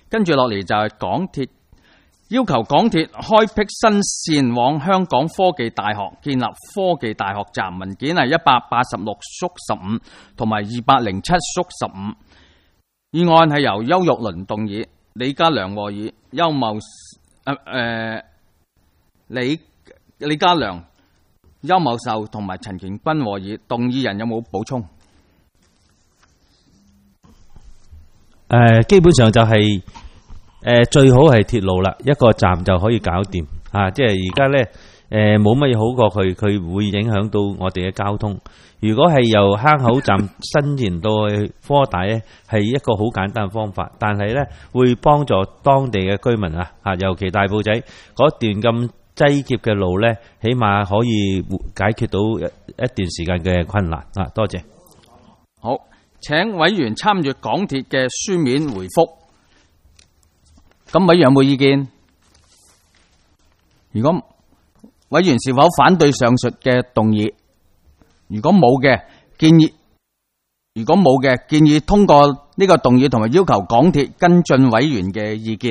跟住落嚟就係港鐵要求港鐵開闢新線往香港科技大學，建立科技大學站。文件係186/15同埋207/15。議案係由邱玉麟動議，李家良和議，李家良、邱茂壽同埋陳健斌和議。動議人有冇補充？ 基本上就係最好係鐵路啦，一個站就可以搞掂啊！即係而家咧冇乜嘢好過佢會影響到我哋嘅交通。如果係由坑口站伸延到去科大咧，係一個好簡單嘅方法，但係咧會幫助當地嘅居民啊，尤其大埔仔嗰段咁擠迫嘅路咧，起碼可以解決到一段時間嘅困難啊！多謝。 好，請委員參閱港鐵嘅書面回覆。咁委員有冇意見？如果委員是否反對上述嘅動議？如果冇嘅，建議通過呢個動議，同埋要求港鐵跟進委員嘅意見。